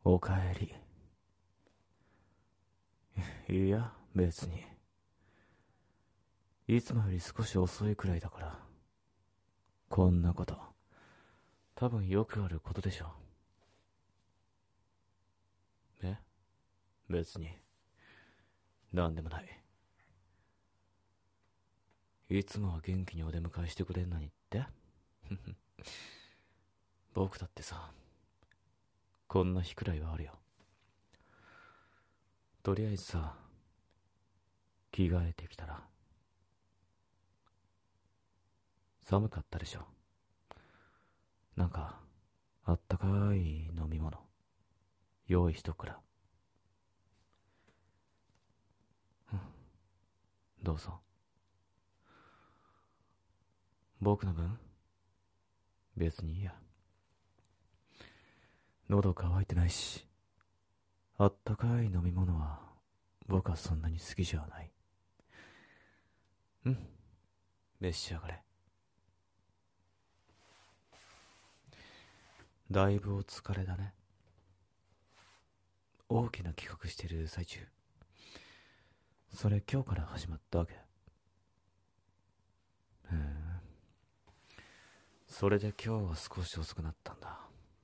おかえり。いや、別に。いつもより少し遅いくらいだから。こんなこと、多分よくあることでしょ。え、別に。なんでもない。いつもは元気にお出迎えしてくれんのにって僕だってさ、こんな日くらいはあるよ。とりあえずさ、着替えてきたら。寒かったでしょ。なんか、あったかい飲み物、用意しとくから。どうぞ。僕の分別にいいや。喉乾いてないし、あったかい飲み物は僕はそんなに好きじゃない。召し上がれ。だいぶお疲れだね。大きな企画してる最中。それ今日から始まったわけ。へえ。それで今日は少し遅くなったんだ。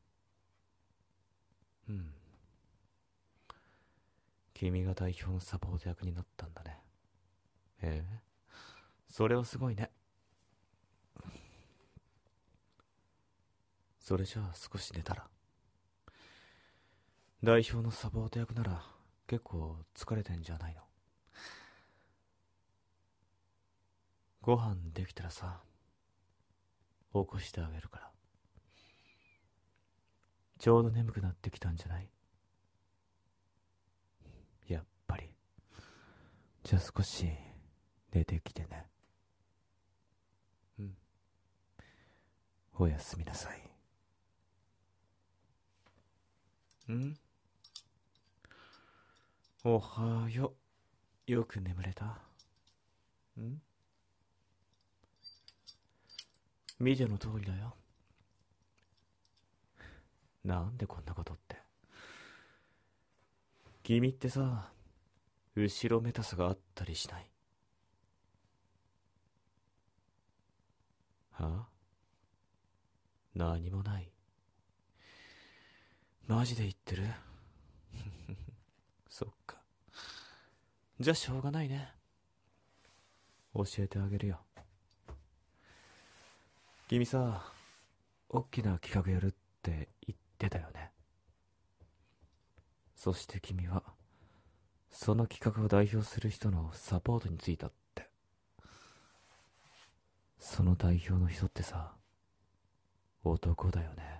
君が代表のサポート役になったんだね。へえ、それはすごいね。それじゃあ少し寝たら。代表のサポート役なら結構疲れてんじゃないの。ご飯できたらさ、起こしてあげるから。ちょうど眠くなってきたんじゃない？やっぱり。じゃあ少し寝てきてね。おやすみなさい。おはよう。よく眠れた？見ての通りだよ。なんでこんなことって。君ってさ、後ろめたさがあったりしない？はあ？何もない。マジで言ってる？そっか。じゃあしょうがないね。教えてあげるよ。君さ、大きな企画やるって言ってたよね。そして君は、その企画を代表する人のサポートについたって。その代表の人ってさ、男だよね。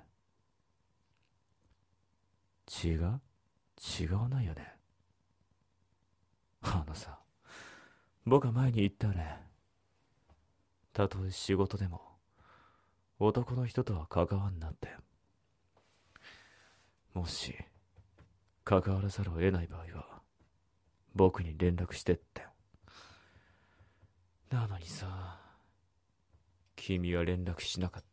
違わないよね。あのさ、僕は前に言ったよね。たとえ仕事でも、男の人とは関わんなって。もし、関わらざるを得ない場合は、僕に連絡してって。なのにさ、君は連絡しなかった。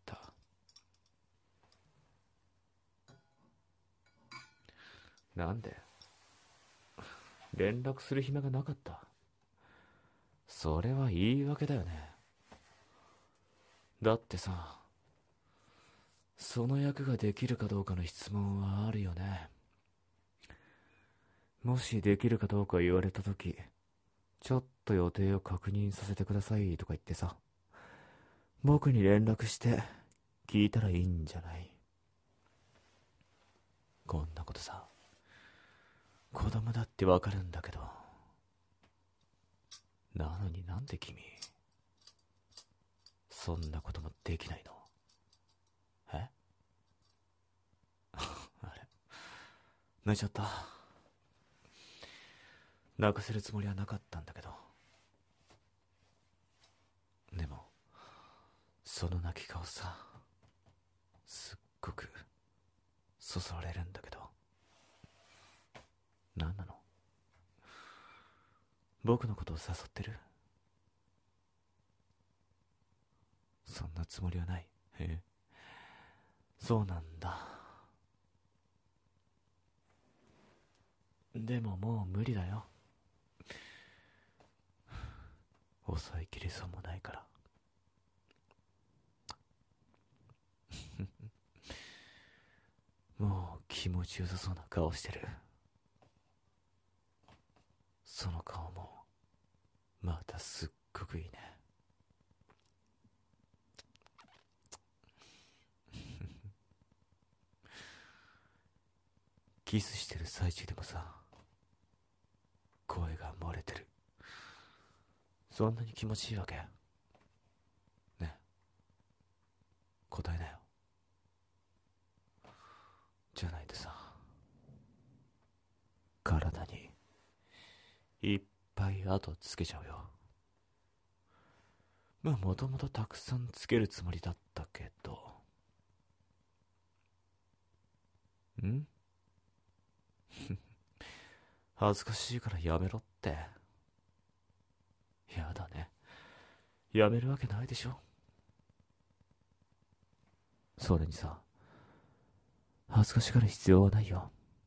なんで？連絡する暇がなかった？それは言い訳だよね。だってさ、その役ができるかどうかの質問はあるよね。もしできるかどうか言われたとき、ちょっと予定を確認させてくださいとか言ってさ、僕に連絡して聞いたらいいんじゃない？こんなことさ、子供だってわかるんだけど。なのになんで君、そんなこともできないの？えあれ、寝ちゃった。泣かせるつもりはなかったんだけど。でも、その泣き顔さ、すっごくそそられるんだけど。何なの？僕のことを誘ってる？そんなつもりはない。そうなんだ。 でももう無理だよ。抑えきれそうもないから。もう気持ちよさそうな顔してる。その顔もまたすっごくいいね。キスしてる最中でもさ、声が漏れてる。そんなに気持ちいいわけ？ね、答えなよ。じゃないとさ、体にいっぱい跡つけちゃうよ。まあもともとたくさんつけるつもりだったけど。ん恥ずかしいからやめろって。やだね。やめるわけないでしょ。それにさ、恥ずかしがる必要はないよ。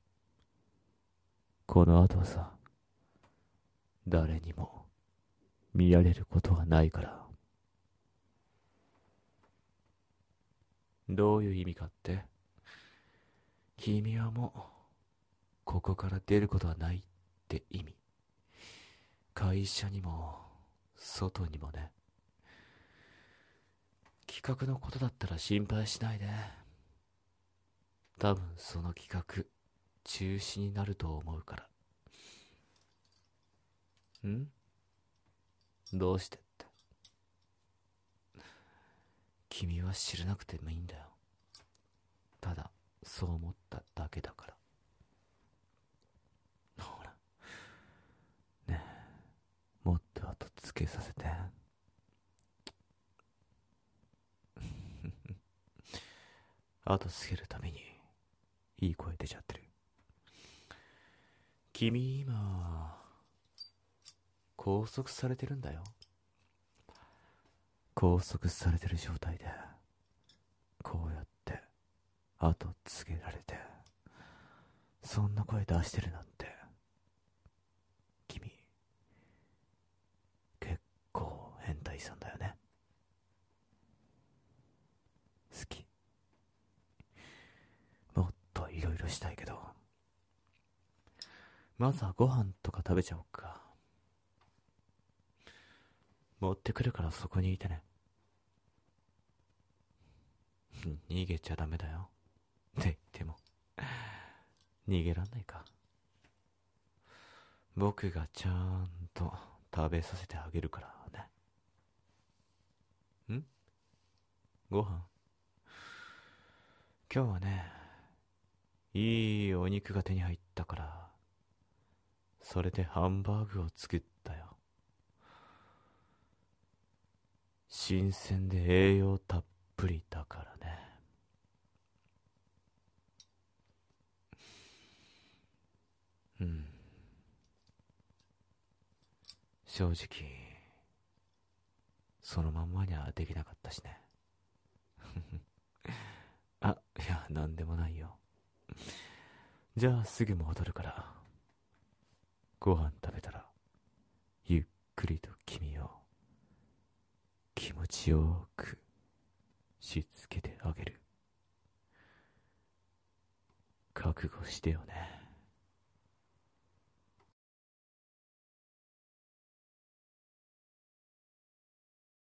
この後はさ、誰にも見られることはないから。どういう意味かって？君はもうここから出ることはないって意味。会社にも外にもね。企画のことだったら心配しないで。多分その企画中止になると思うから。どうしてって？君は知らなくてもいいんだよ。ただそう思っただけだから。ほらねえ、もっと後つけさせて。後つけるためにいい声出ちゃってる。君今拘束されてるんだよ。拘束されてる状態でこうやって後つけられて、そんな声出してるなんて、君結構変態さんだよね。好き。もっといろいろしたいけど、まずはご飯とか食べちゃおうか。持ってくるからそこにいてね。逃げちゃダメだよ。って言っても逃げらんないか。僕がちゃんと食べさせてあげるからね。ご飯今日はね、いいお肉が手に入ったから、それでハンバーグを作ったよ。新鮮で栄養たっぷりだからね。正直そのまんまにはできなかったしね。あ、いや、なんでもないよ。じゃあすぐ戻るから、ご飯食べたらゆっくりと君を気持ちよくしつけてあげる。覚悟してよね。